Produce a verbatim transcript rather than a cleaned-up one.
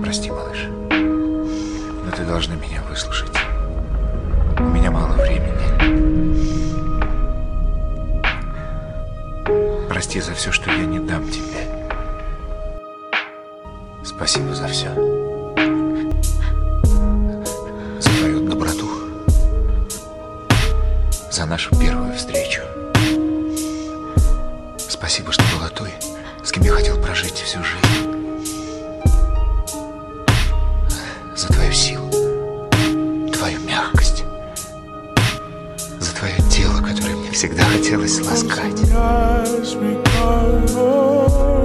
Прости, малыш, но ты должна меня выслушать. У меня мало времени. Прости за все, что я не дам тебе. Спасибо за все. За твою доброту. За нашу первую встречу. Спасибо, что была той, с кем я хотел прожить всю жизнь. За твою силу, твою мягкость, за твое тело, которое мне всегда хотелось ласкать.